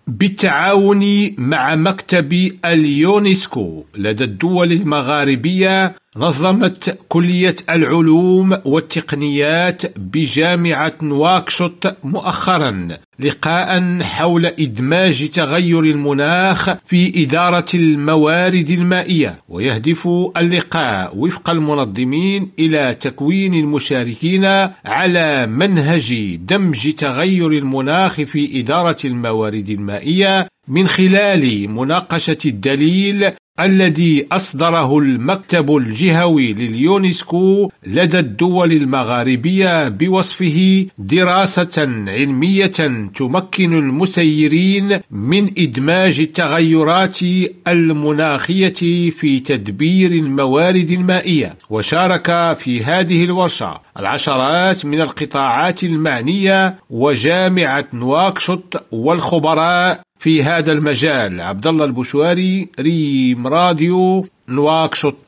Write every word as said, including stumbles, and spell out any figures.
بالتعاون مع مكتب اليونسكو لدى الدول المغاربية، نظمت كلية العلوم والتقنيات بجامعة نواكشوط مؤخرا لقاء حول إدماج تغير المناخ في إدارة الموارد المائية. ويهدف اللقاء وفق المنظمين إلى تكوين المشاركين على منهج دمج تغير المناخ في إدارة الموارد المائية من خلال مناقشة الدليل الذي أصدره المكتب الجهوي لليونسكو لدى الدول المغاربية بوصفه دراسة علمية تمكن المسيرين من إدماج التغيرات المناخية في تدبير الموارد المائية. وشارك في هذه الورشة العشرات من القطاعات المعنية وجامعة نواكشوط والخبراء في هذا المجال. عبد الله البشواري، ريم راديو، نواكشوط.